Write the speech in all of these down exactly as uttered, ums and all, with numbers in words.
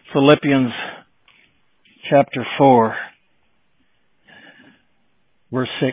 Philippians chapter four, verse six.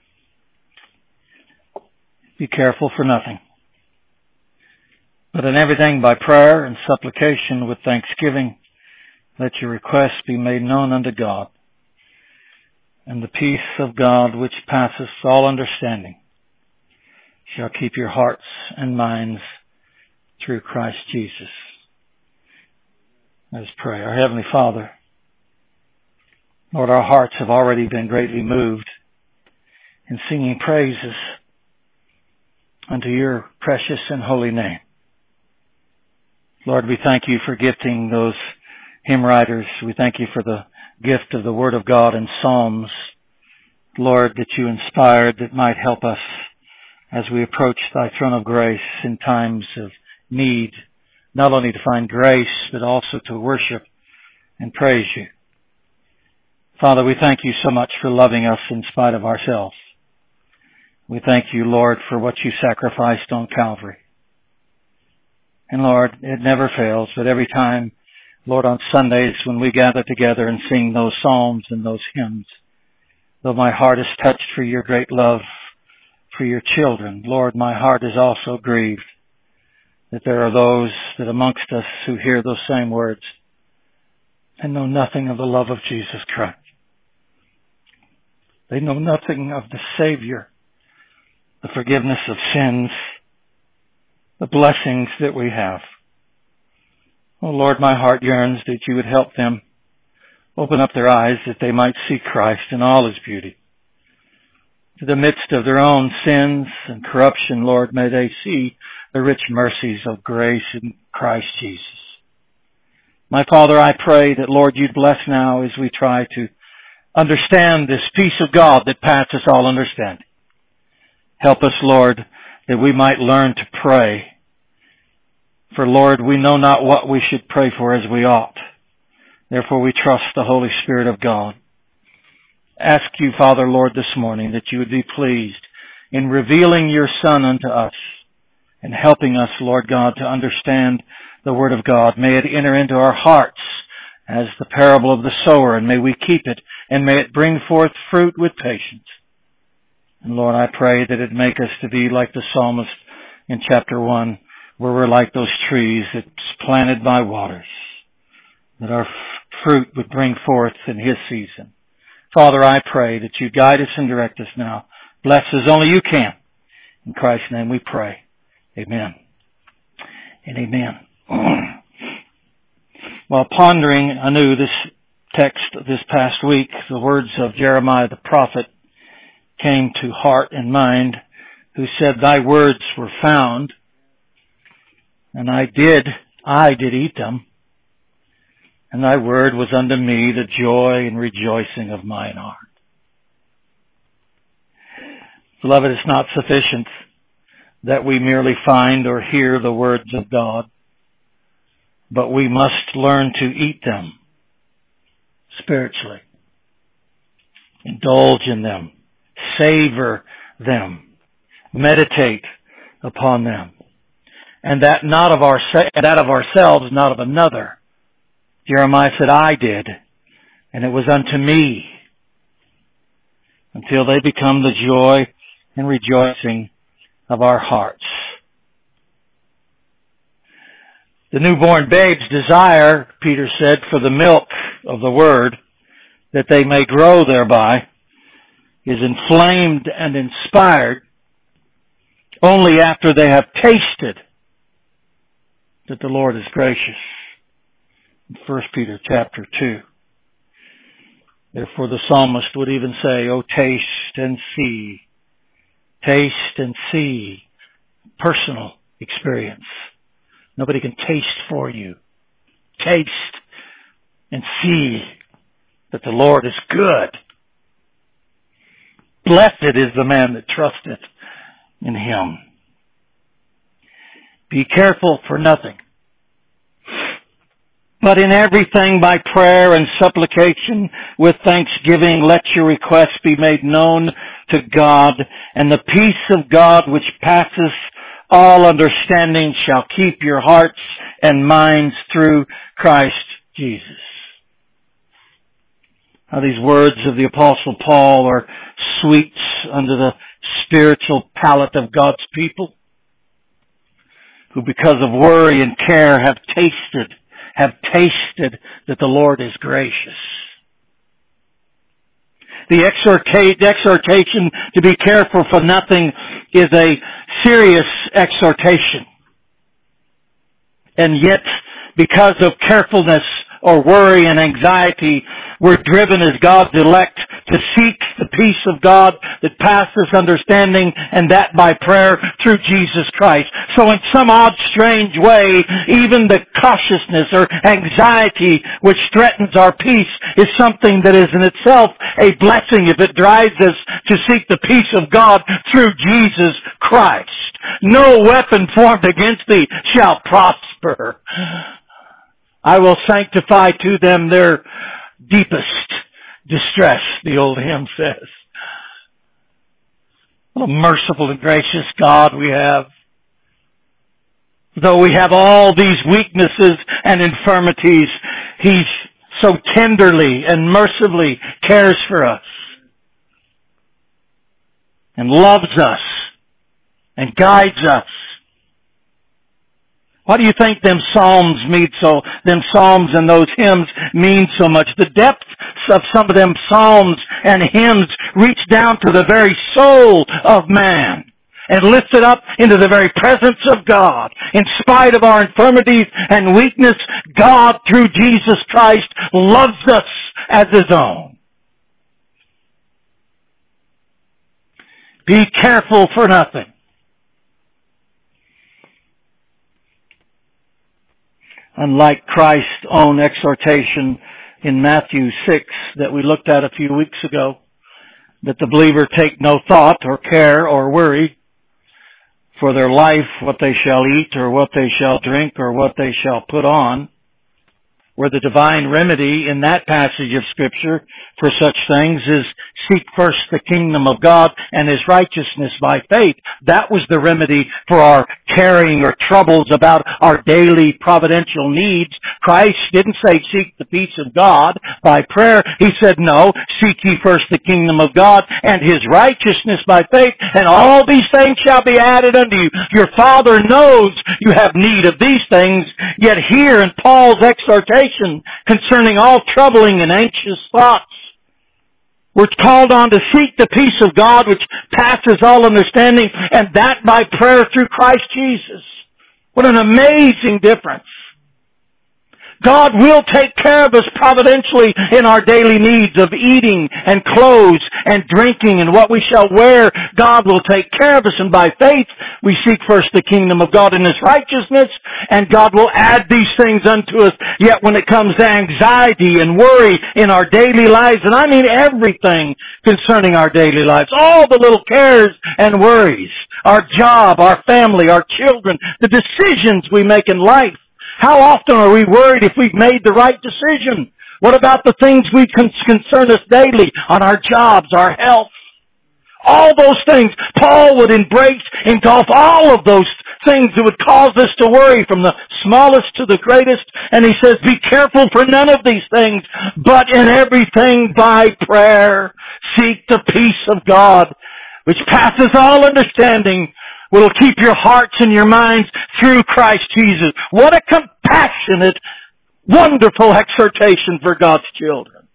Be careful for nothing, but in everything by prayer and supplication with thanksgiving, let your requests be made known unto God. And the peace of God, which passeth all understanding, shall keep your hearts and minds through Christ Jesus. Let us pray. Our Heavenly Father, Lord, our hearts have already been greatly moved in singing praises unto your precious and holy name. Lord, we thank you for gifting those hymn writers. We thank you for the gift of the Word of God in Psalms, Lord, that you inspired that might help us as we approach thy throne of grace in times of need, not only to find grace, but also to worship and praise you. Father, we thank you so much for loving us in spite of ourselves. We thank you, Lord, for what you sacrificed on Calvary. And Lord, it never fails, but every time, Lord, on Sundays when we gather together and sing those psalms and those hymns, though my heart is touched for your great love for your children, Lord, my heart is also grieved that there are those that amongst us who hear those same words and know nothing of the love of Jesus Christ. They know nothing of the Savior, the forgiveness of sins, the blessings that we have. Oh Lord, my heart yearns that you would help them open up their eyes that they might see Christ in all his beauty. To the midst of their own sins and corruption, Lord, may they see the rich mercies of grace in Christ Jesus. My Father, I pray that, Lord, you'd bless now as we try to understand this peace of God that passes all understanding. Help us, Lord, that we might learn to pray. For, Lord, we know not what we should pray for as we ought. Therefore, we trust the Holy Spirit of God. Ask you, Father, Lord, this morning that you would be pleased in revealing your Son unto us and helping us, Lord God, to understand the Word of God. May it enter into our hearts as the parable of the sower, and may we keep it, and may it bring forth fruit with patience. And Lord, I pray that it make us to be like the psalmist in chapter one, where we're like those trees that's planted by waters, that our fruit would bring forth in his season. Father, I pray that you guide us and direct us now. Bless as only you can. In Christ's name we pray. Amen. And amen. While pondering anew this text this past week, the words of Jeremiah the prophet came to heart and mind, who said, thy words were found, and I did, I did eat them, and thy word was unto me the joy and rejoicing of mine heart. Beloved, it's not sufficient that we merely find or hear the words of God, but we must learn to eat them spiritually, indulge in them, savor them, meditate upon them, and that not of our that of ourselves, not of another. Jeremiah said, I did, and it was unto me, until they become the joy and rejoicing of our hearts. The newborn babes desire, Peter said, for the milk of the word, that they may grow thereby, is inflamed and inspired only after they have tasted that the Lord is gracious. In First Peter chapter two. Therefore the psalmist would even say, oh, taste and see. Taste and see. Personal experience. Nobody can taste for you. Taste and see that the Lord is good. Blessed is the man that trusteth in him. Be careful for nothing, but in everything by prayer and supplication with thanksgiving let your requests be made known to God, and the peace of God which passes all understanding shall keep your hearts and minds through Christ Jesus. Now, these words of the Apostle Paul are sweets under the spiritual palate of God's people, who because of worry and care have tasted, have tasted that the Lord is gracious. The exhorta- exhortation to be careful for nothing is a serious exhortation. And yet, because of carefulness or worry and anxiety, we're driven as God's elect to seek the peace of God that passes understanding, and that by prayer through Jesus Christ. So in some odd, strange way, even the cautiousness or anxiety which threatens our peace is something that is in itself a blessing if it drives us to seek the peace of God through Jesus Christ. No weapon formed against thee shall prosper. I will sanctify to them their deepest distress, the old hymn says. What a merciful and gracious God we have. Though we have all these weaknesses and infirmities, He so tenderly and mercifully cares for us and loves us and guides us. Why do you think them psalms mean so, them psalms and those hymns mean so much? The depth of some of them psalms and hymns reach down to the very soul of man and lift it up into the very presence of God. In spite of our infirmities and weakness, God, through Jesus Christ, loves us as His own. Be careful for nothing. Unlike Christ's own exhortation in Matthew six that we looked at a few weeks ago, that the believer take no thought or care or worry for their life, what they shall eat or what they shall drink or what they shall put on, where the divine remedy in that passage of Scripture for such things is seek first the kingdom of God and His righteousness by faith. That was the remedy for our caring or troubles about our daily providential needs. Christ didn't say seek the peace of God by prayer. He said, no, seek ye first the kingdom of God and His righteousness by faith, and all these things shall be added unto you. Your Father knows you have need of these things, yet here in Paul's exhortation concerning all troubling and anxious thoughts, we're called on to seek the peace of God which passes all understanding, and that by prayer through Christ Jesus. What an amazing difference. God will take care of us providentially in our daily needs of eating and clothes and drinking and what we shall wear. God will take care of us, and by faith we seek first the kingdom of God and His righteousness, and God will add these things unto us. Yet when it comes to anxiety and worry in our daily lives, and I mean everything concerning our daily lives, all the little cares and worries, our job, our family, our children, the decisions we make in life, how often are we worried if we've made the right decision? What about the things we con- concern us daily on our jobs, our health? All those things. Paul would embrace, engulf all of those things that would cause us to worry, from the smallest to the greatest. And he says, be careful for none of these things, but in everything by prayer seek the peace of God, which passes all understanding, will keep your hearts and your minds through Christ Jesus. What a compassionate, wonderful exhortation for God's children.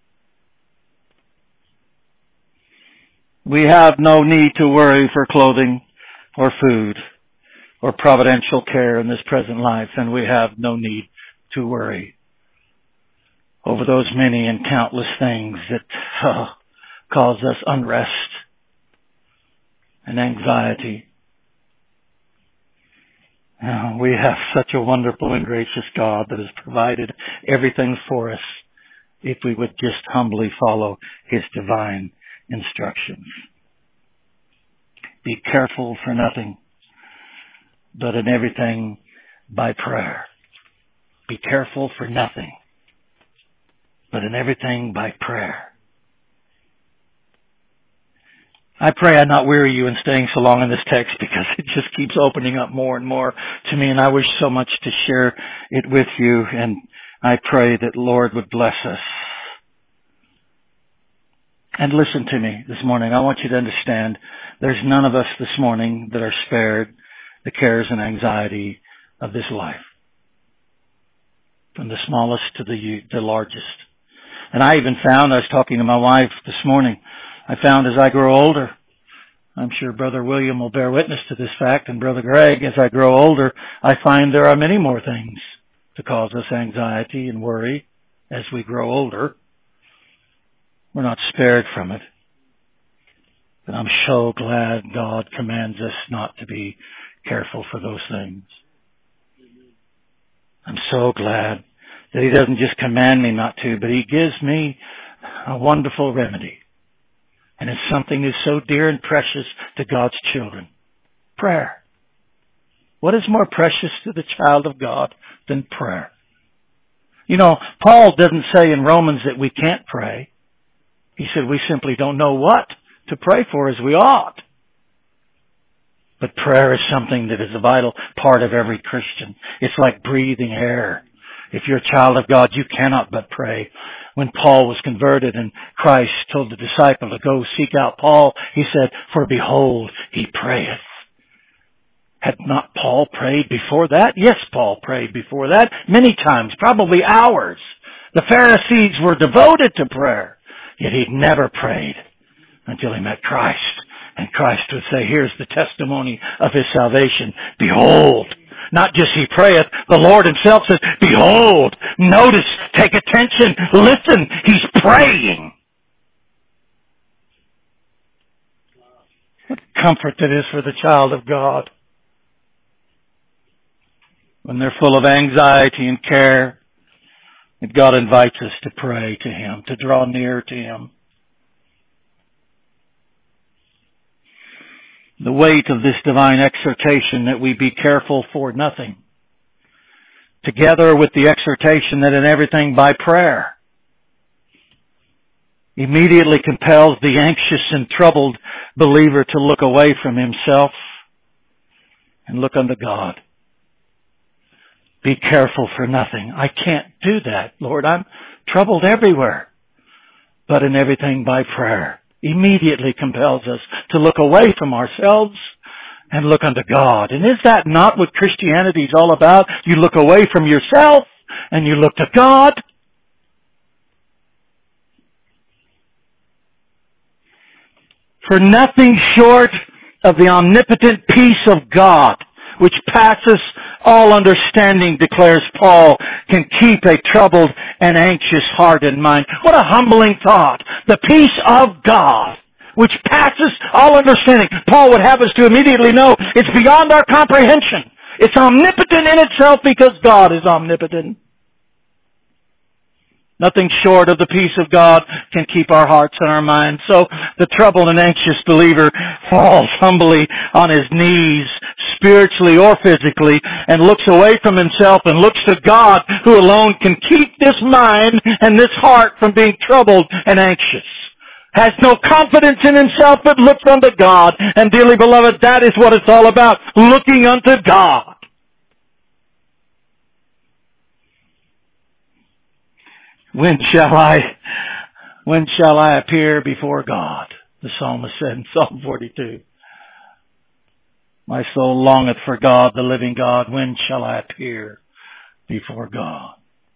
We have no need to worry for clothing or food or providential care in this present life, and we have no need to worry over those many and countless things that oh, cause us unrest and anxiety. Oh, we have such a wonderful and gracious God that has provided everything for us if we would just humbly follow His divine instructions. Be careful for nothing, but in everything by prayer. Be careful for nothing, but in everything by prayer. I pray I not weary you in staying so long in this text, because it just keeps opening up more and more to me, and I wish so much to share it with you. And I pray that Lord would bless us. And listen to me this morning. I want you to understand there's none of us this morning that are spared the cares and anxiety of this life. From the smallest to the, the largest. And I even found, I was talking to my wife this morning, I found as I grow older, I'm sure Brother William will bear witness to this fact, and Brother Greg, as I grow older, I find there are many more things to cause us anxiety and worry as we grow older. We're not spared from it. But I'm so glad God commands us not to be careful for those things. I'm so glad that He doesn't just command me not to, but He gives me a wonderful remedy. And it's something that's so dear and precious to God's children. Prayer. What is more precious to the child of God than prayer? You know, Paul doesn't say in Romans that we can't pray. He said we simply don't know what to pray for as we ought. But prayer is something that is a vital part of every Christian. It's like breathing air. If you're a child of God, you cannot but pray. When Paul was converted and Christ told the disciple to go seek out Paul, He said, "For behold, he prayeth." Had not Paul prayed before that? Yes, Paul prayed before that many times, probably hours. The Pharisees were devoted to prayer, yet he never prayed until he met Christ. And Christ would say, here's the testimony of His salvation. Behold. Not just He prayeth, the Lord Himself says, behold. Notice, take attention, listen, He's praying. What comfort that is for the child of God. When they're full of anxiety and care, that God invites us to pray to Him, to draw near to Him. The weight of this divine exhortation that we be careful for nothing, together with the exhortation that in everything by prayer, immediately compels the anxious and troubled believer to look away from himself and look unto God. Be careful for nothing. I can't do that, Lord. I'm troubled everywhere. But in everything by prayer. Immediately compels us to look away from ourselves and look unto God. And is that not what Christianity is all about? You look away from yourself and you look to God. For nothing short of the omnipotent peace of God, which passes all understanding, declares Paul, can keep a troubled and anxious heart and mind. What a humbling thought. The peace of God, which passes all understanding. Paul would have us to immediately know it's beyond our comprehension. It's omnipotent in itself because God is omnipotent. Nothing short of the peace of God can keep our hearts and our minds. So the troubled and anxious believer falls humbly on his knees, spiritually or physically, and looks away from himself and looks to God, who alone can keep this mind and this heart from being troubled and anxious. Has no confidence in himself but looks unto God. And dearly beloved, that is what it's all about. Looking unto God. When shall I, when shall I appear before God? The psalmist said in Psalm forty-two. My soul longeth for God, the living God. When shall I appear before God?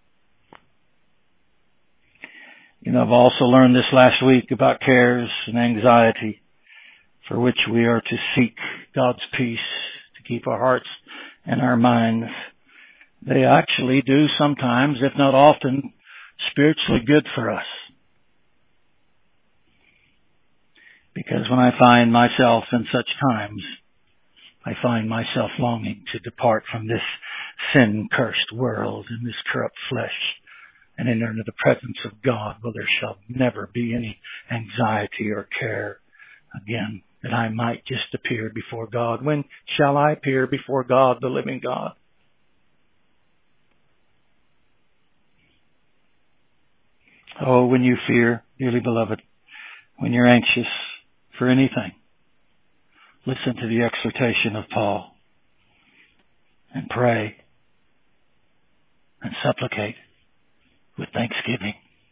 You know, I've also learned this last week about cares and anxiety for which we are to seek God's peace to keep our hearts and our minds. They actually do sometimes, if not often, spiritually good for us. Because when I find myself in such times, I find myself longing to depart from this sin-cursed world and this corrupt flesh and enter into the presence of God, where there shall never be any anxiety or care again, that I might just appear before God. When shall I appear before God, the living God? Oh, when you fear, dearly beloved, when you're anxious for anything, listen to the exhortation of Paul and pray and supplicate with thanksgiving.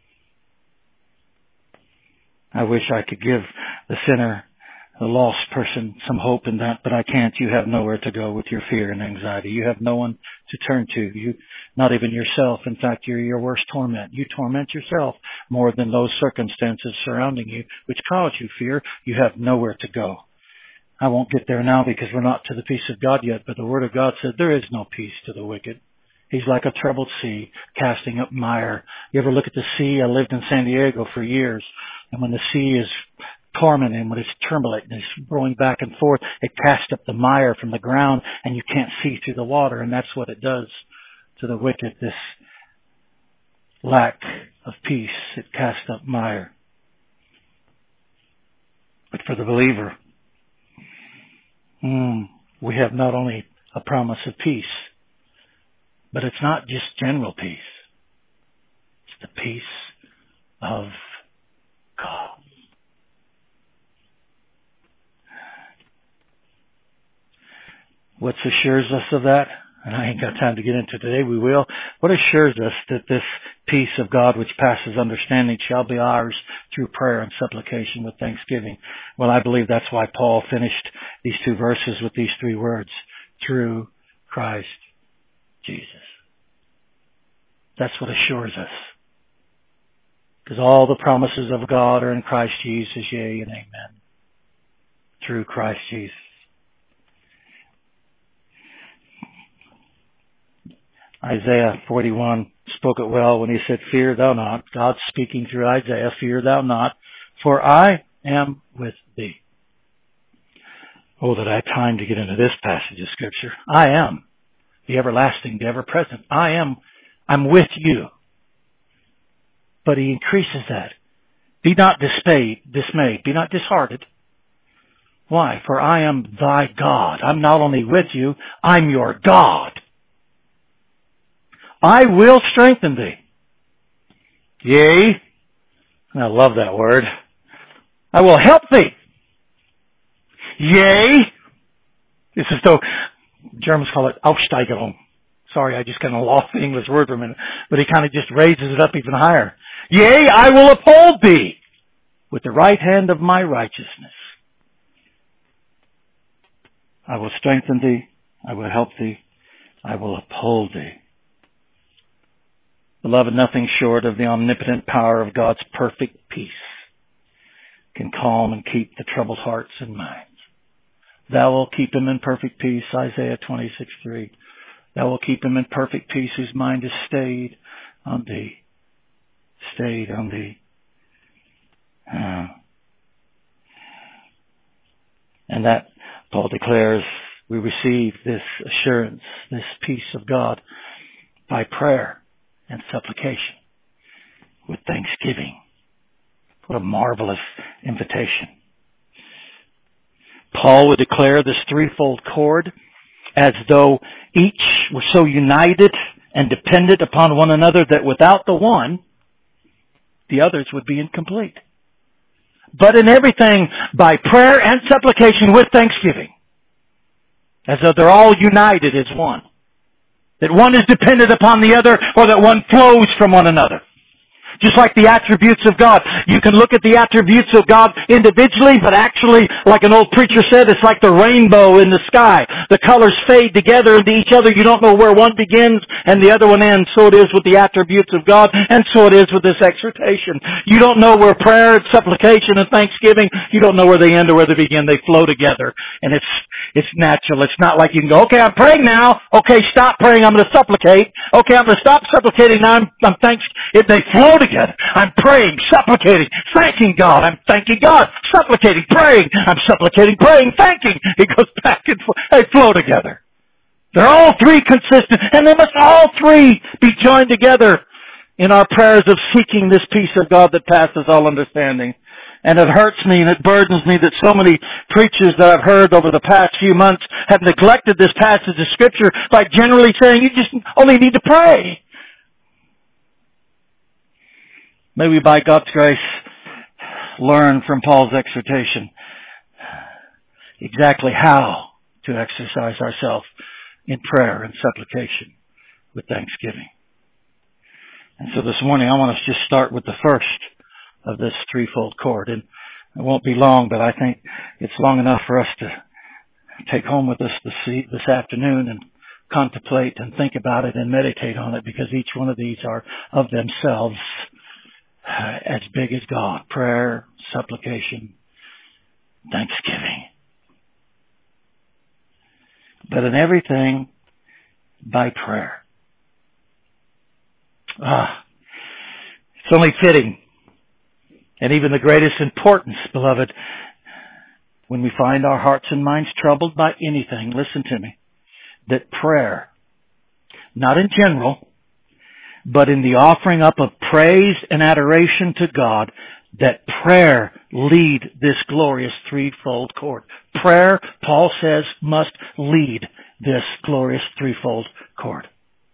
I wish I could give the sinner, the lost person, some hope in that, but I can't. You have nowhere to go with your fear and anxiety. You have no one to turn to. You, not even yourself. In fact, you're your worst torment. You torment yourself more than those circumstances surrounding you, which cause you fear. You have nowhere to go. I won't get there now because we're not to the peace of God yet, but the Word of God said there is no peace to the wicked. He's like a troubled sea, casting up mire. You ever look at the sea? I lived in San Diego for years, and when the sea is tormenting, when it's turbulent and it's going back and forth, it casts up the mire from the ground, and you can't see through the water, and that's what it does to the wicked, this lack of peace. It casts up mire. But for the believer, mm, we have not only a promise of peace, but it's not just general peace. It's the peace of God. What assures us of that? And I ain't got time to get into today. We will. What assures us that this peace of God which passes understanding shall be ours through prayer and supplication with thanksgiving? Well, I believe that's why Paul finished these two verses with these three words. Through Christ Jesus. That's what assures us. Because all the promises of God are in Christ Jesus, yea and amen. Through Christ Jesus. Isaiah forty-one spoke it well when he said, fear thou not. God speaking through Isaiah, fear thou not, for I am with thee. Oh, that I had time to get into this passage of Scripture. I am the everlasting, the ever-present. I am, I'm with you. But he increases that. Be not dismayed, dismayed. Be not disheartened. Why? For I am thy God. I'm not only with you, I'm your God. I will strengthen thee. Yea, and I love that word. I will help thee. Yea, it's as though Germans call it Aufsteigerung. Sorry, I just kind of lost the English word for a minute, but he kind of just raises it up even higher. Yea, I will uphold thee with the right hand of my righteousness. I will strengthen thee. I will help thee. I will uphold thee. Beloved, nothing short of the omnipotent power of God's perfect peace can calm and keep the troubled hearts and minds. Thou wilt keep him in perfect peace, Isaiah twenty-six three. Thou wilt keep him in perfect peace whose mind is stayed on thee. Stayed on thee. Uh, and that, Paul declares, we receive this assurance, this peace of God by prayer and supplication with thanksgiving. What a marvelous invitation. Paul would declare this threefold cord as though each were so united and dependent upon one another that without the one, the others would be incomplete. But in everything, by prayer and supplication with thanksgiving, as though they're all united as one. That one is dependent upon the other, or that one flows from one another. Just like the attributes of God. You can look at the attributes of God individually, but actually, like an old preacher said, it's like the rainbow in the sky. The colors fade together into each other. You don't know where one begins and the other one ends. So it is with the attributes of God, and so it is with this exhortation. You don't know where prayer and supplication and thanksgiving, you don't know where they end or where they begin. They flow together. And it's it's natural. It's not like you can go, okay, I'm praying now. Okay, stop praying. I'm going to supplicate. Okay, I'm going to stop supplicating now. I'm, I'm thanks. It, they flow together. I'm praying, supplicating, thanking God. I'm thanking God, supplicating, praying. I'm supplicating, praying, thanking. It goes back and forth. They flow together. They're all three consistent, and they must all three be joined together in our prayers of seeking this peace of God that passes all understanding. And it hurts me and it burdens me that so many preachers that I've heard over the past few months have neglected this passage of Scripture by generally saying you just only need to pray. May we, by God's grace, learn from Paul's exhortation exactly how to exercise ourselves in prayer and supplication with thanksgiving. And so this morning I want us to just start with the first of this threefold cord. And it won't be long, but I think it's long enough for us to take home with us this, this afternoon and contemplate and think about it and meditate on it, because each one of these are of themselves uh, as big as God. Prayer, supplication, thanksgiving. But in everything, by prayer. Ah, it's only fitting, and even the greatest importance, beloved, when we find our hearts and minds troubled by anything, listen to me, that prayer, not in general, but in the offering up of praise and adoration to God, that prayer lead this glorious threefold cord. Prayer, Paul says, must lead this glorious threefold cord.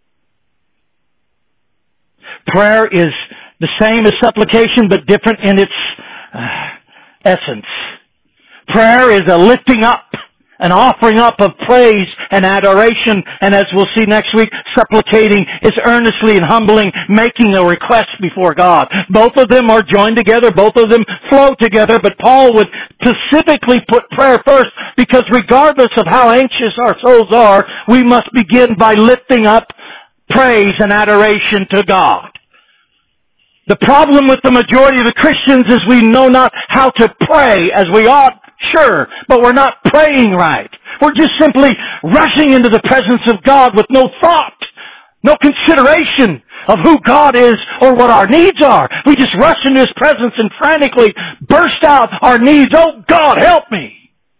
Prayer is the same as supplication, but different in its uh, essence. Prayer is a lifting up, an offering up of praise and adoration, and as we'll see next week, supplicating is earnestly and humbling, making a request before God. Both of them are joined together, both of them flow together, but Paul would specifically put prayer first, because regardless of how anxious our souls are, we must begin by lifting up praise and adoration to God. The problem with the majority of the Christians is we know not how to pray as we ought. Sure, but we're not praying right. We're just simply rushing into the presence of God with no thought, no consideration of who God is or what our needs are. We just rush into His presence and frantically burst out our needs. Oh God, help me!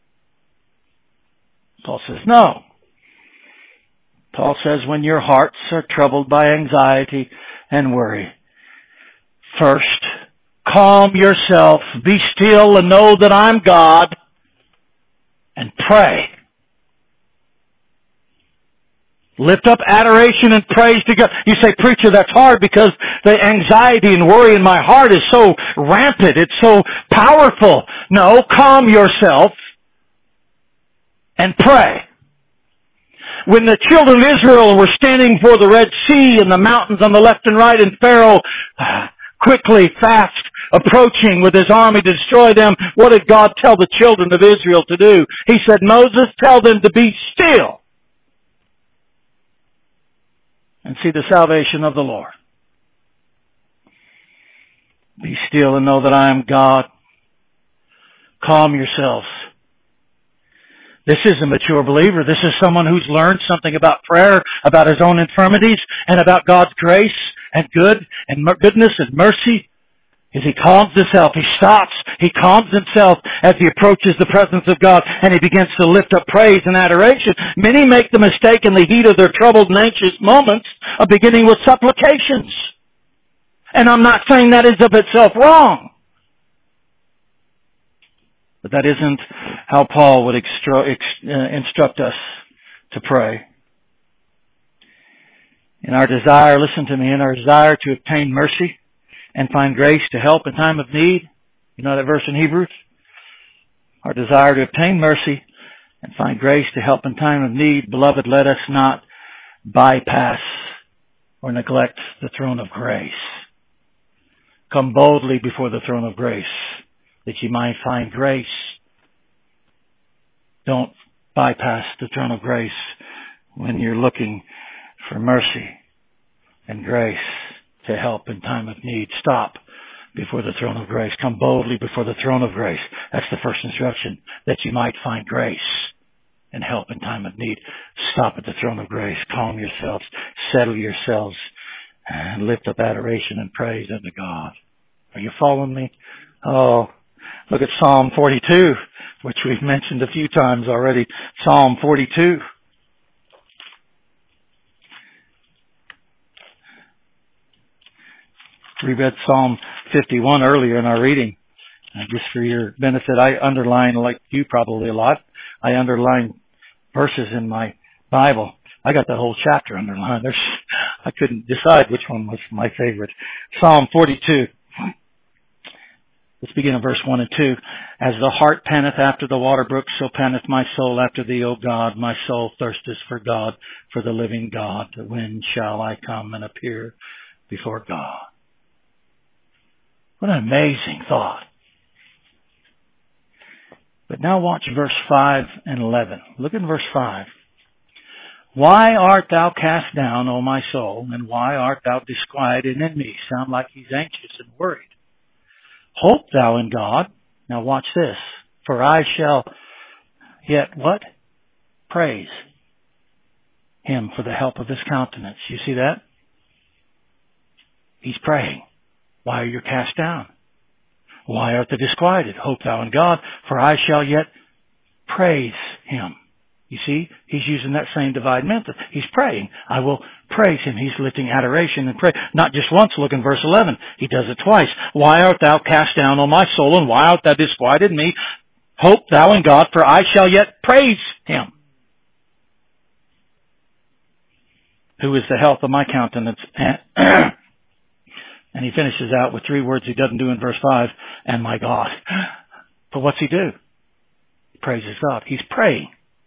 Paul says, no. Paul says, when your hearts are troubled by anxiety and worry, first, calm yourself, be still, and know that I'm God, and pray. Lift up adoration and praise to God. You say, preacher, that's hard because the anxiety and worry in my heart is so rampant. It's so powerful. No, calm yourself and pray. When the children of Israel were standing before the Red Sea and the mountains on the left and right, and Pharaoh quickly, fast, approaching with his army to destroy them, what did God tell the children of Israel to do? He said, Moses, tell them to be still and see the salvation of the Lord. Be still and know that I am God. Calm yourselves. This is a mature believer. This is someone who's learned something about prayer, about his own infirmities, and about God's grace and good and goodness and mercy. As he calms himself, he stops, he calms himself as he approaches the presence of God, and he begins to lift up praise and adoration. Many make the mistake in the heat of their troubled and anxious moments of beginning with supplications. And I'm not saying that is of itself wrong. But that isn't how Paul would extru- ex- uh, instruct us to pray. In our desire, listen to me, in our desire to obtain mercy and find grace to help in time of need. You know that verse in Hebrews? Our desire to obtain mercy and find grace to help in time of need. Beloved, let us not bypass or neglect the throne of grace. Come boldly before the throne of grace that you might find grace. Don't bypass the throne of grace when you're looking for mercy and grace to help in time of need. Stop before the throne of grace. Come boldly before the throne of grace. That's the first instruction, that you might find grace and help in time of need. Stop at the throne of grace. Calm yourselves. Settle yourselves. And lift up adoration and praise unto God. Are you following me? Oh, look at Psalm forty-two, which we've mentioned a few times already. Psalm forty-two. We read Psalm fifty-one earlier in our reading. And just for your benefit, I underline, like you probably a lot, I underline verses in my Bible. I got the whole chapter underlined. There's, I couldn't decide which one was my favorite. Psalm forty-two. Let's begin in verse one and two. As the hart panteth after the water brook, so panteth my soul after thee, O God. My soul thirsteth for God, for the living God. When shall I come and appear before God. What an amazing thought. But now watch verse five and eleven. Look at verse five. Why art thou cast down, O my soul, and why art thou disquieted in me? Sound like he's anxious and worried. Hope thou in God. Now watch this. For I shall yet what? Praise him for the help of his countenance. You see that? He's praying. Why are you cast down? Why art thou disquieted? Hope thou in God, for I shall yet praise him. You see, he's using that same divine method. He's praying. I will praise him. He's lifting adoration and prayer. Not just once. Look in verse eleven. He does it twice. Why art thou cast down, O my soul, and why art thou disquieted in me? Hope thou in God, for I shall yet praise him, who is the health of my countenance. And he finishes out with three words he doesn't do in verse five, and my God. But what's he do? He praises God. He's praying.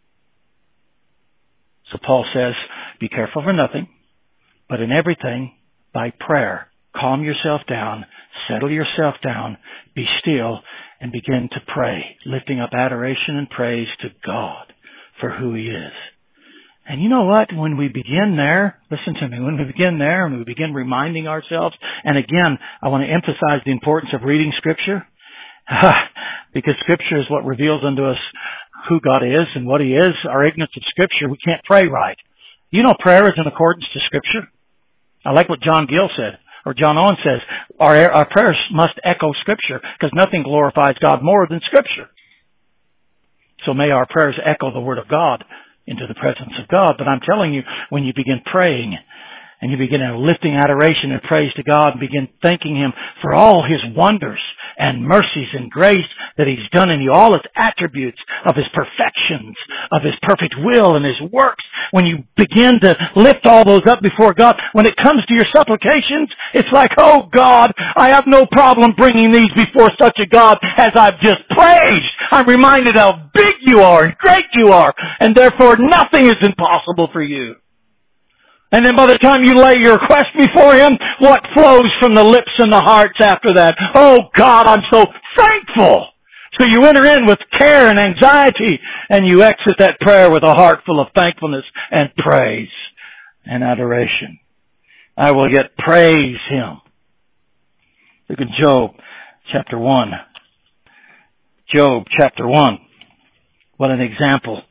So Paul says, be careful for nothing, but in everything by prayer. Calm yourself down, settle yourself down, be still, and begin to pray, lifting up adoration and praise to God for who he is. And you know what? When we begin there, listen to me, when we begin there and we begin reminding ourselves, and again, I want to emphasize the importance of reading Scripture, because Scripture is what reveals unto us who God is and what he is. Our ignorance of Scripture, we can't pray right. You know prayer is in accordance to Scripture. I like what John Gill said, or John Owen says, our, our prayers must echo Scripture, because nothing glorifies God more than Scripture. So may our prayers echo the Word of God into the presence of God. But I'm telling you, when you begin praying and you begin lifting adoration and praise to God and begin thanking him for all his wonders and mercies and grace that he's done in you, all his attributes of his perfections, of his perfect will and his works, when you begin to lift all those up before God, when it comes to your supplications, it's like, oh God, I have no problem bringing these before such a God as I've just praised. I'm reminded how big you are and great you are, and therefore nothing is impossible for you. And then by the time you lay your request before him, what flows from the lips and the hearts after that? Oh God, I'm so thankful. So you enter in with care and anxiety, and you exit that prayer with a heart full of thankfulness and praise and adoration. I will yet praise him. Look at Job chapter one. Job chapter one. What an example.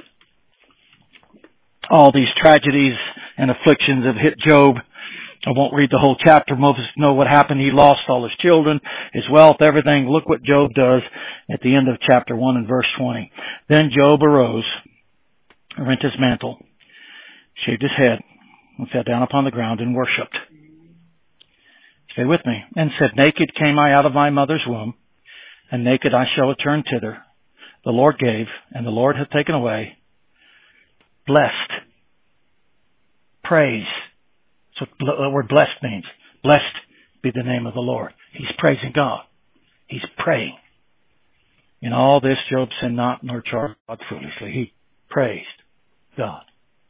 All these tragedies and afflictions have hit Job. I won't read the whole chapter. Most of us know what happened. He lost all his children, his wealth, everything. Look what Job does at the end of chapter one and verse twenty. Then Job arose, rent his mantle, shaved his head, and sat down upon the ground and worshipped. Stay with me. And said, naked came I out of my mother's womb, and naked I shall return thither. The Lord gave, and the Lord hath taken away. Blessed. Praise. That's what the word blessed means. Blessed be the name of the Lord. He's praising God. He's praying. In all this, Job sinned not, nor charged God foolishly. He praised God.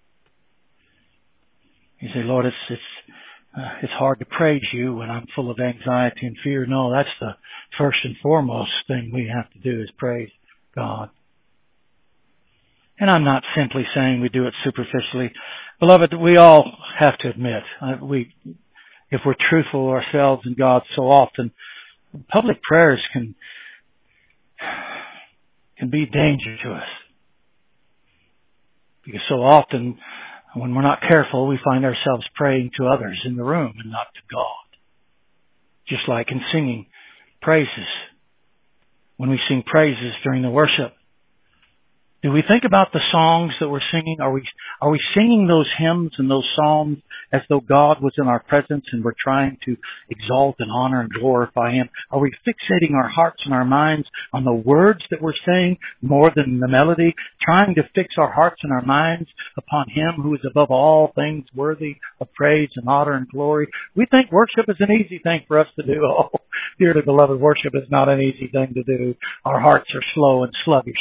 You say, Lord, it's it's uh, it's hard to praise you when I'm full of anxiety and fear. No, that's the first and foremost thing we have to do is praise God. And I'm not simply saying we do it superficially. Beloved, we all have to admit, uh, we, if we're truthful ourselves and God, so often public prayers can, can be a danger to us. Because so often, when we're not careful, we find ourselves praying to others in the room and not to God. Just like in singing praises. When we sing praises during the worship, do we think about the songs that we're singing? Are we are we singing those hymns and those psalms as though God was in our presence and we're trying to exalt and honor and glorify him? Are we fixating our hearts and our minds on the words that we're saying more than the melody, trying to fix our hearts and our minds upon him who is above all things worthy of praise and honor and glory? We think worship is an easy thing for us to do. Oh, dearly beloved, worship is not an easy thing to do. Our hearts are slow and sluggish.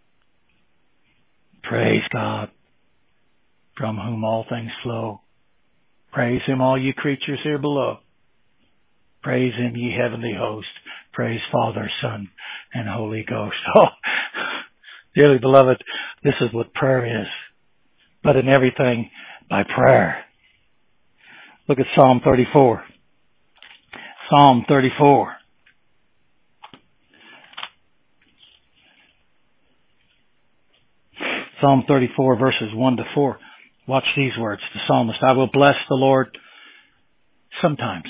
Praise God, from whom all things flow. Praise Him, all you creatures here below. Praise Him, ye heavenly host. Praise Father, Son, and Holy Ghost. Oh, dearly beloved, this is what prayer is. But in everything, by prayer. Look at Psalm thirty-four. Psalm thirty-four. Psalm thirty-four, verses one to four. Watch these words. The psalmist, I will bless the Lord sometimes.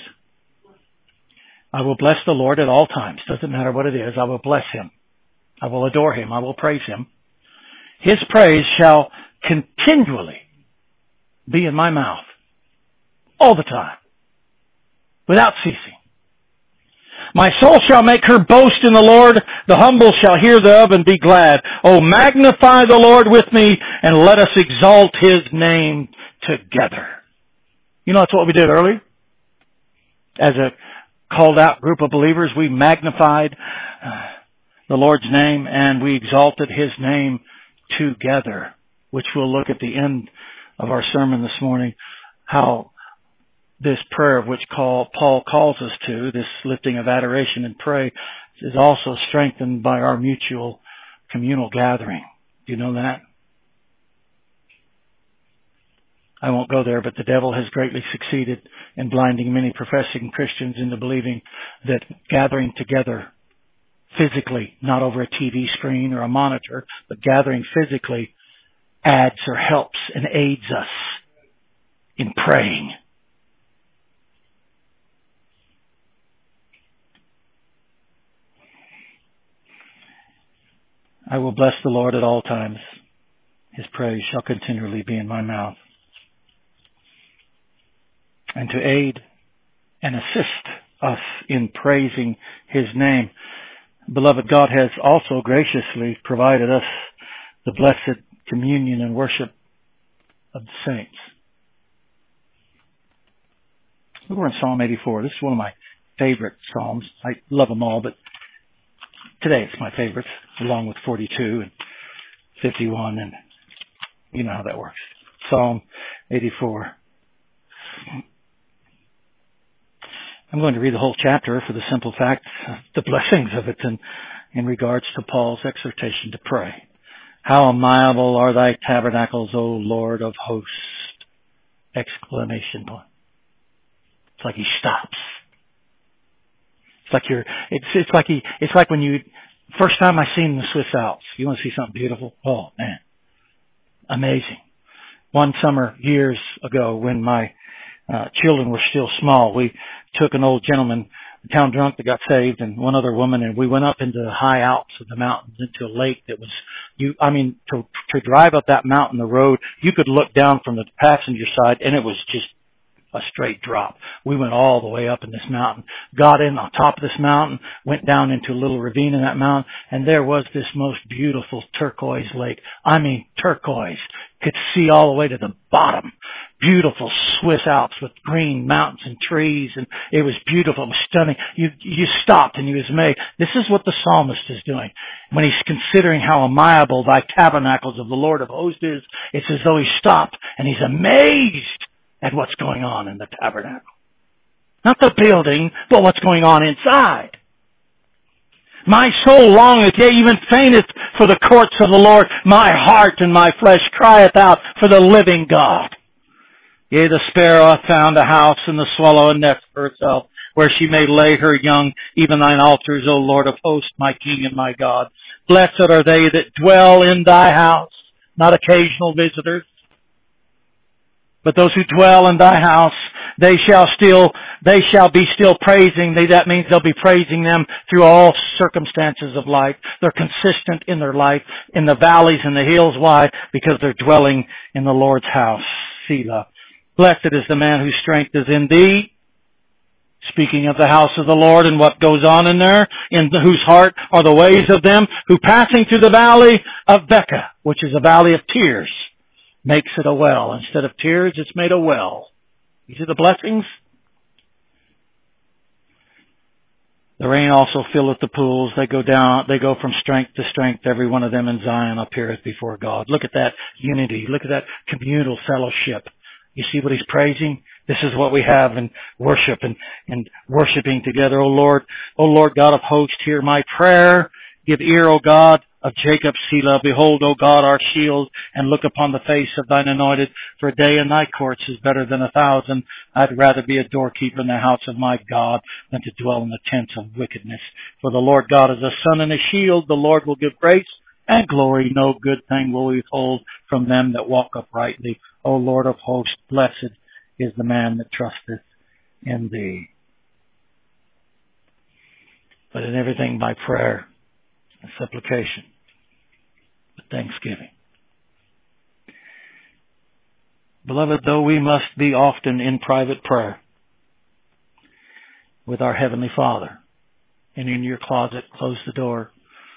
I will bless the Lord at all times. Doesn't matter what it is. I will bless Him. I will adore Him. I will praise Him. His praise shall continually be in my mouth. All the time. Without ceasing. My soul shall make her boast in the Lord. The humble shall hear thereof and be glad. Oh, magnify the Lord with me and let us exalt His name together. You know, that's what we did earlier. As a called out group of believers, we magnified uh, the Lord's name and we exalted His name together, which we'll look at the end of our sermon this morning, how this prayer of which call, Paul calls us to, this lifting of adoration and praise, is also strengthened by our mutual communal gathering. Do you know that? I won't go there, but the devil has greatly succeeded in blinding many professing Christians into believing that gathering together physically, not over a T V screen or a monitor, but gathering physically adds or helps and aids us in praying. I will bless the Lord at all times. His praise shall continually be in my mouth. And to aid and assist us in praising His name, beloved, God has also graciously provided us the blessed communion and worship of the saints. We're in Psalm eighty-four. This is one of my favorite Psalms. I love them all, but today it's my favorite, along with forty-two and fifty-one, and you know how that works. Psalm eighty-four. I'm going to read the whole chapter for the simple fact of the blessings of it and in regards to Paul's exhortation to pray. How amiable are thy tabernacles, O Lord of hosts! Exclamation point. It's like he stops. It's like you're, it's, it's like he, it's like when you, first time I seen the Swiss Alps. You want to see something beautiful? Oh man. Amazing. One summer years ago when my uh, children were still small, we took an old gentleman, a town drunk that got saved, and one other woman, and we went up into the high Alps of the mountains into a lake that was, you, I mean, to, to drive up that mountain, the road, you could look down from the passenger side and it was just a straight drop. We went all the way up in this mountain, got in on top of this mountain, went down into a little ravine in that mountain, and there was this most beautiful turquoise lake. I mean, turquoise. Could see all the way to the bottom. Beautiful Swiss Alps with green mountains and trees, and it was beautiful. It was stunning. You, you stopped and you was amazed. This is what the psalmist is doing. When he's considering how amiable thy tabernacles of the Lord of hosts is, it's as though he stopped and he's amazed at what's going on in the tabernacle. Not the building, but what's going on inside. My soul longeth, yea, even fainteth for the courts of the Lord. My heart and my flesh crieth out for the living God. Yea, the sparrow hath found a house, and the swallow a nest for herself, where she may lay her young, even thine altars, O Lord of hosts, my King and my God. Blessed are they that dwell in thy house, not occasional visitors, but those who dwell in thy house. They shall still, they shall be still praising thee. That means they'll be praising them through all circumstances of life. They're consistent in their life, in the valleys and the hills. Why? Because they're dwelling in the Lord's house. Selah. Blessed is the man whose strength is in thee. Speaking of the house of the Lord and what goes on in there, in whose heart are the ways of them who passing through the valley of Becca, which is a valley of tears, makes it a well. Instead of tears, it's made a well. You see the blessings? The rain also filleth the pools. They go down, they go from strength to strength. Every one of them in Zion appeareth before God. Look at that unity. Look at that communal fellowship. You see what he's praising? This is what we have in worship and, and worshiping together. O Lord, O Lord God of hosts, hear my prayer. Give ear, O God of Jacob, Selah. Behold, O God, our shield, and look upon the face of thine anointed. For a day in thy courts is better than a thousand. I'd rather be a doorkeeper in the house of my God than to dwell in the tents of wickedness. For the Lord God is a sun and a shield. The Lord will give grace and glory. No good thing will withhold from them that walk uprightly. O Lord of hosts, blessed is the man that trusteth in thee. But in everything by prayer and supplication, with thanksgiving. Beloved, though we must be often in private prayer with our Heavenly Father, and in your closet, close the door,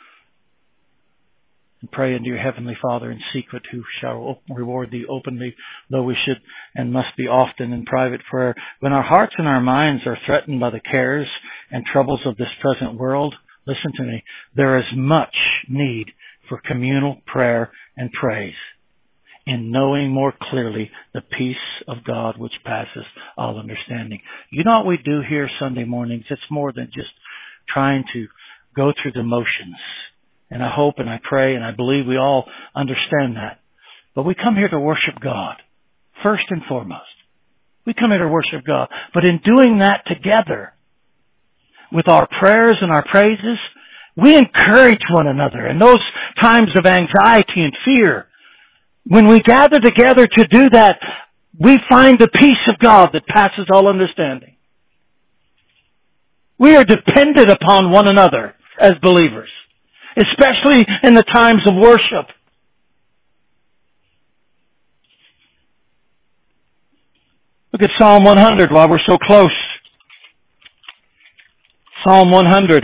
and pray unto your Heavenly Father in secret, who shall reward thee openly, though we should and must be often in private prayer. When our hearts and our minds are threatened by the cares and troubles of this present world, listen to me, there is much need for communal prayer and praise in knowing more clearly the peace of God which passes all understanding. You know what we do here Sunday mornings? It's more than just trying to go through the motions. And I hope and I pray and I believe we all understand that. But we come here to worship God, first and foremost. We come here to worship God. But in doing that together, with our prayers and our praises, we encourage one another. In those times of anxiety and fear, when we gather together to do that, we find the peace of God that passes all understanding. We are dependent upon one another as believers, especially in the times of worship. Look at Psalm one hundred while we're so close. Psalm one hundred.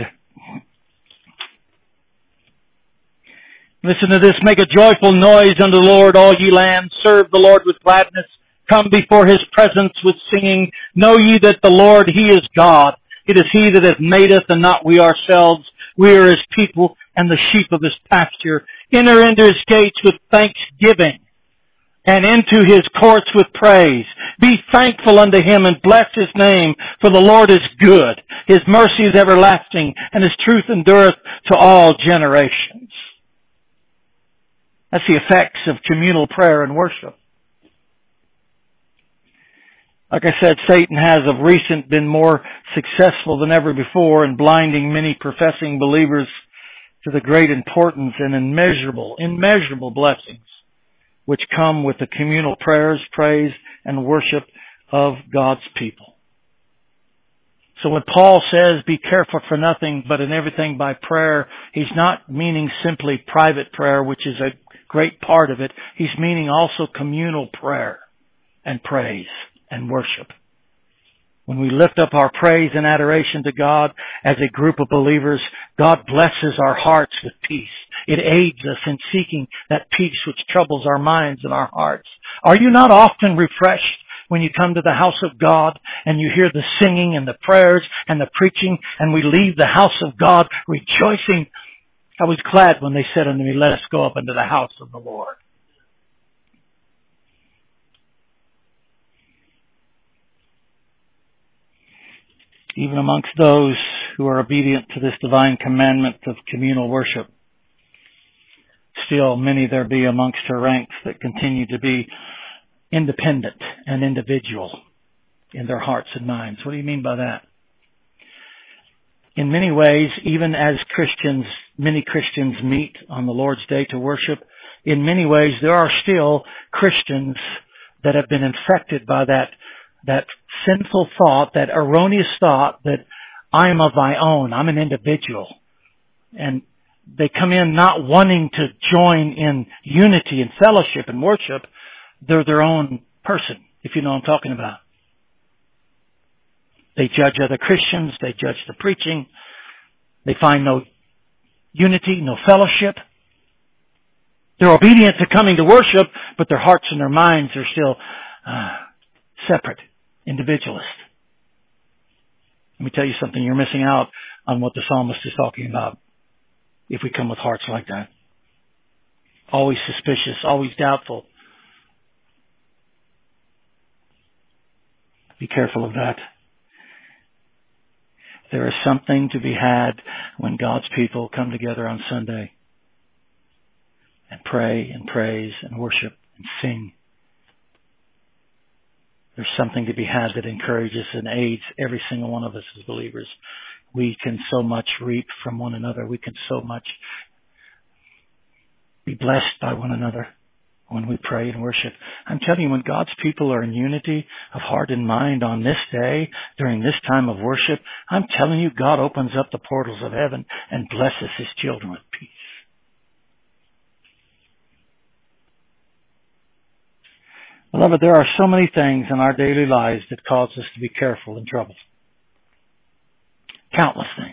Listen to this. Make a joyful noise unto the Lord, all ye lands. Serve the Lord with gladness. Come before His presence with singing. Know ye that the Lord, He is God. It is He that hath made us, and not we ourselves. We are His people, and the sheep of His pasture. Enter into His gates with thanksgiving, and into His courts with praise. Be thankful unto Him, and bless His name, for the Lord is good. His mercy is everlasting, and His truth endureth to all generations. That's the effects of communal prayer and worship. Like I said, Satan has of recent been more successful than ever before in blinding many professing believers to the great importance and immeasurable, immeasurable blessings which come with the communal prayers, praise, and worship of God's people. So when Paul says, be careful for nothing, but in everything by prayer, he's not meaning simply private prayer, which is a great part of it. He's meaning also communal prayer and praise and worship. When we lift up our praise and adoration to God as a group of believers, God blesses our hearts with peace. It aids us in seeking that peace which troubles our minds and our hearts. Are you not often refreshed when you come to the house of God and you hear the singing and the prayers and the preaching, and we leave the house of God rejoicing? I was glad when they said unto me, let us go up into the house of the Lord. Even amongst those who are obedient to this divine commandment of communal worship, still many there be amongst her ranks that continue to be independent and individual in their hearts and minds. What do you mean by that? In many ways, even as Christians, many Christians meet on the Lord's Day to worship, in many ways there are still Christians that have been infected by that that sinful thought, that erroneous thought that I am of my own, I'm an individual. And they come in not wanting to join in unity and fellowship and worship. They're their own person, if you know what I'm talking about. They judge other Christians. They judge the preaching. They find no unity, no fellowship. They're obedient to coming to worship, but their hearts and their minds are still uh, separate, individualist. Let me tell you something. You're missing out on what the psalmist is talking about if we come with hearts like that. Always suspicious, always doubtful. Be careful of that. There is something to be had when God's people come together on Sunday and pray and praise and worship and sing. There's something to be had that encourages and aids every single one of us as believers. We can so much reap from one another. We can so much be blessed by one another when we pray and worship. I'm telling you, when God's people are in unity of heart and mind on this day, during this time of worship, I'm telling you, God opens up the portals of heaven and blesses His children with peace. Beloved, there are so many things in our daily lives that cause us to be careful and troubled. Countless things.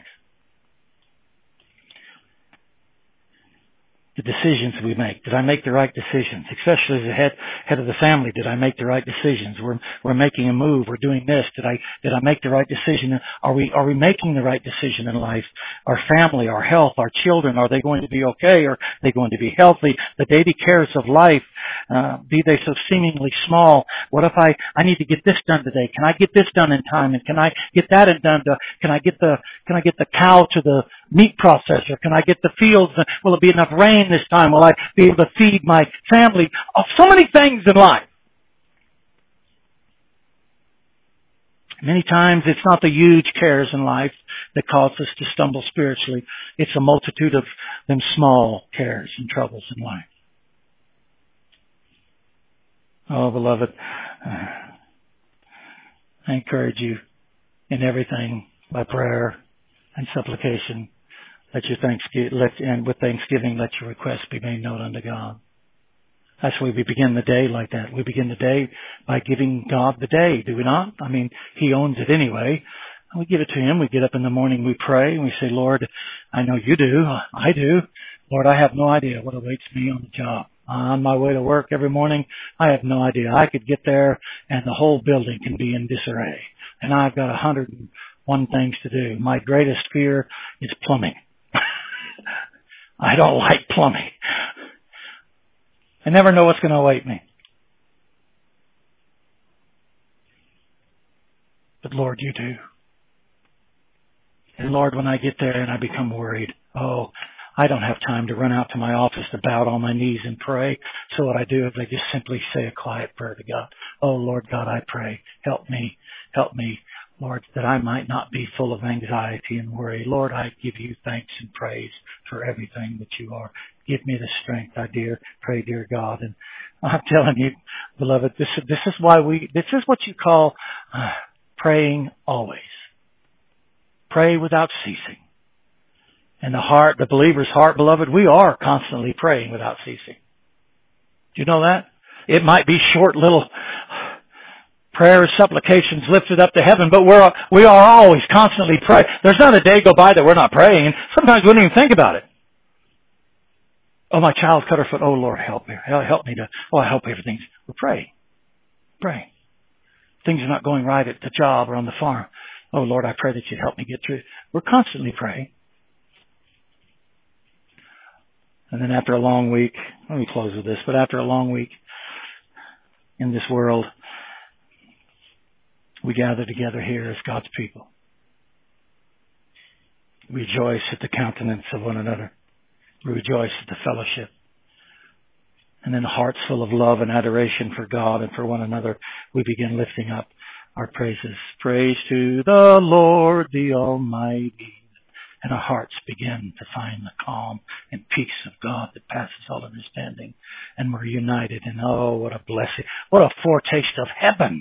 The decisions we make. Did I make the right decisions? Especially as the head head of the family, did I make the right decisions? We're we're making a move. We're doing this. Did I did I make the right decision? Are we are we making the right decision in life? Our family, our health, our children, are they going to be okay? Are they going to be healthy? The daily cares of life, uh, be they so seemingly small. What if I I need to get this done today? Can I get this done in time? And can I get that done? To, can I get the can I get the cow to the meat processor? Can I get the fields? Will it be enough rain this time? Will I be able to feed my family? Oh, so many things in life. Many times it's not the huge cares in life that cause us to stumble spiritually. It's a multitude of them small cares and troubles in life. Oh, beloved, I encourage you in everything by prayer and supplication. Let your thanksgiving, let, and with thanksgiving, let your requests be made known unto God. That's why we begin the day like that. We begin the day by giving God the day, do we not? I mean, He owns it anyway. We give it to Him. We get up in the morning, we pray, and we say, Lord, I know you do. I do. Lord, I have no idea what awaits me on the job. On my way to work every morning, I have no idea. I could get there and the whole building can be in disarray. And I've got a hundred and one things to do. My greatest fear is plumbing. I don't like plumbing. I never know what's going to await me. But Lord, you do. And Lord, when I get there and I become worried, oh, I don't have time to run out to my office to bow on my knees and pray. So what I do is I just simply say a quiet prayer to God. Oh, Lord God, I pray. Help me. Help me, Lord, that I might not be full of anxiety and worry. Lord, I give you thanks and praise for everything that you are. Give me the strength, I dear, pray, dear God. And I'm telling you, beloved, this, this is why we, this is what you call uh, praying always. Pray without ceasing. And the heart, the believer's heart, beloved, we are constantly praying without ceasing. Do you know that? It might be short little prayers, supplications lifted up to heaven, but we're, we are always constantly praying. There's not a day go by that we're not praying, and sometimes we don't even think about it. Oh, my child cut her foot. Oh, Lord, help me. Help me to, oh, I hope everything's, we're praying. Praying. Things are not going right at the job or on the farm. Oh, Lord, I pray that you'd help me get through. We're constantly praying. And then after a long week, let me close with this, but after a long week in this world, we gather together here as God's people. We rejoice at the countenance of one another. We rejoice at the fellowship. And then hearts full of love and adoration for God and for one another, we begin lifting up our praises. Praise to the Lord, the Almighty. And our hearts begin to find the calm and peace of God that passes all understanding. And we're united. And oh, what a blessing. What a foretaste of heaven.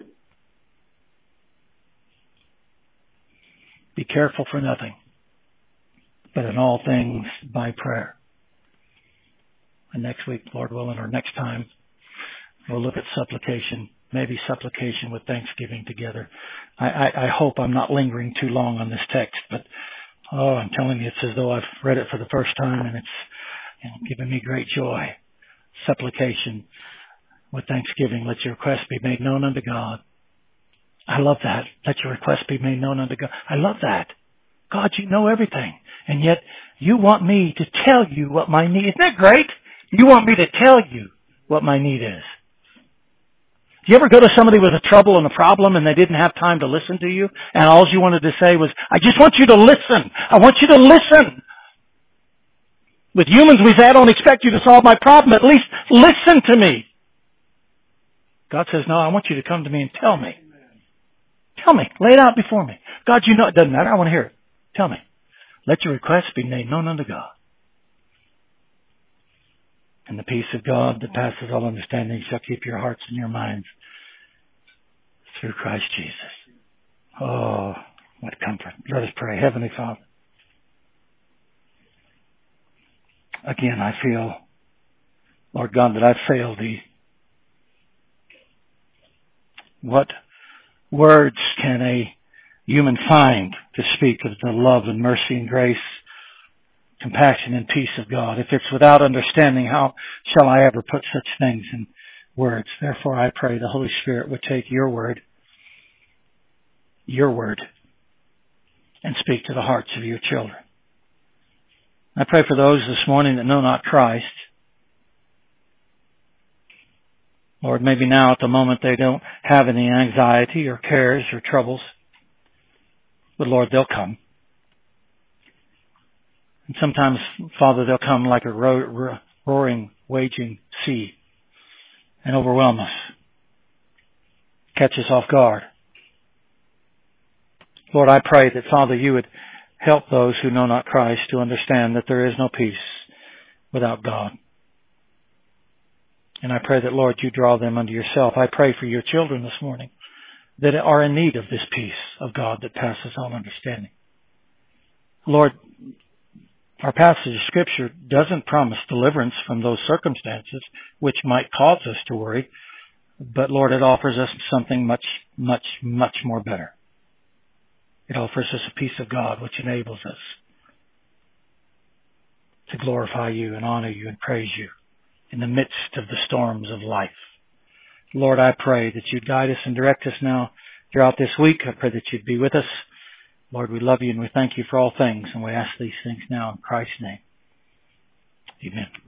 Be careful for nothing, but in all things by prayer. And next week, Lord willing, or next time, we'll look at supplication, maybe supplication with thanksgiving together. I, I, I hope I'm not lingering too long on this text, but oh, I'm telling you, it's as though I've read it for the first time, and it's you know, given me great joy. Supplication with thanksgiving. Let your request be made known unto God. I love that. Let your request be made known unto God. I love that. God, you know everything. And yet, you want me to tell you what my need is. Isn't that great? You want me to tell you what my need is. Do you ever go to somebody with a trouble and a problem and they didn't have time to listen to you? And all you wanted to say was, I just want you to listen. I want you to listen. With humans we say, I don't expect you to solve my problem. At least listen to me. God says, no, I want you to come to me and tell me. Tell me. Lay it out before me. God, you know it doesn't matter. I want to hear it. Tell me. Let your requests be made known unto God. And the peace of God that passes all understanding shall keep your hearts and your minds through Christ Jesus. Oh, what comfort. Let us pray. Heavenly Father, again, I feel, Lord God, that I've failed Thee. What words can a human find to speak of the love and mercy and grace, compassion and peace of God? If it's without understanding, how shall I ever put such things in words? Therefore, I pray the Holy Spirit would take your word, your word, and speak to the hearts of your children. I pray for those this morning that know not Christ. Lord, maybe now at the moment they don't have any anxiety or cares or troubles. But Lord, they'll come. And sometimes, Father, they'll come like a ro- ro- roaring, waging sea and overwhelm us. Catch us off guard. Lord, I pray that, Father, you would help those who know not Christ to understand that there is no peace without God. And I pray that, Lord, you draw them unto yourself. I pray for your children this morning that are in need of this peace of God that passes all understanding. Lord, our passage of Scripture doesn't promise deliverance from those circumstances which might cause us to worry, but Lord, it offers us something much, much, much more better. It offers us a peace of God which enables us to glorify you and honor you and praise you in the midst of the storms of life. Lord, I pray that you'd guide us and direct us now throughout this week. I pray that you'd be with us. Lord, we love you and we thank you for all things, and we ask these things now in Christ's name. Amen.